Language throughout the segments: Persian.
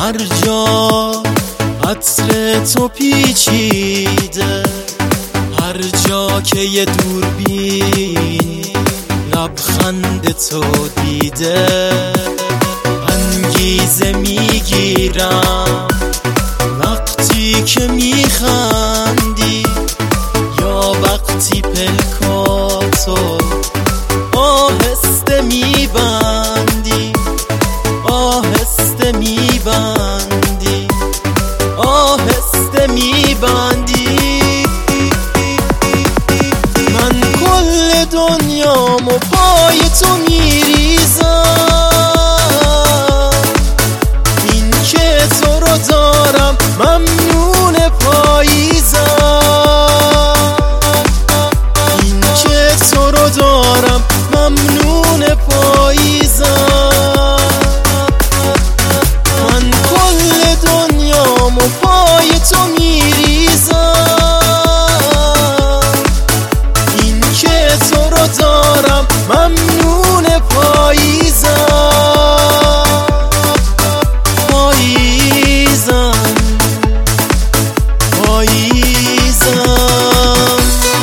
هر جا عطر تو پیچیده، هر جا که یه دوربین لبخند تو دیده، انگیزه میگیرم وقتی که میخندی یا وقتی پلکاتو آهسته میبندی، آهسته میبندی، آهسته میبندی. من کل دنیامو پای تو میریزم، این که تو رو دارم ممنون پاییزم، این که تو رو دارم ممنون پاییزم. من کل دنیامو پای تو میریزم، این که تو رو دارم ممنون پاییزم، پاییزم، پاییزم.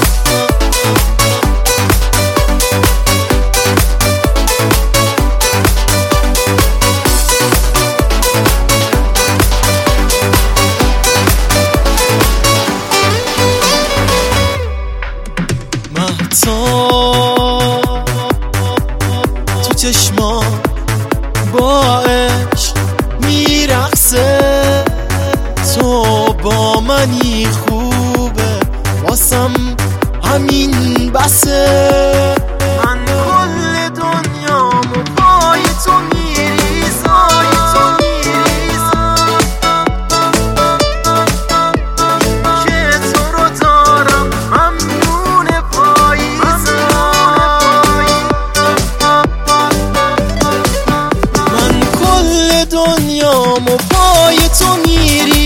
مهتاب تو چشما با عشق میرقصه، تو با منی خوبه واسم همین بسه. من کل دنیامو پای تو میریزم، که تو رو دارم ممنون پاییزم. من کل دنیامو پای تو میریزم،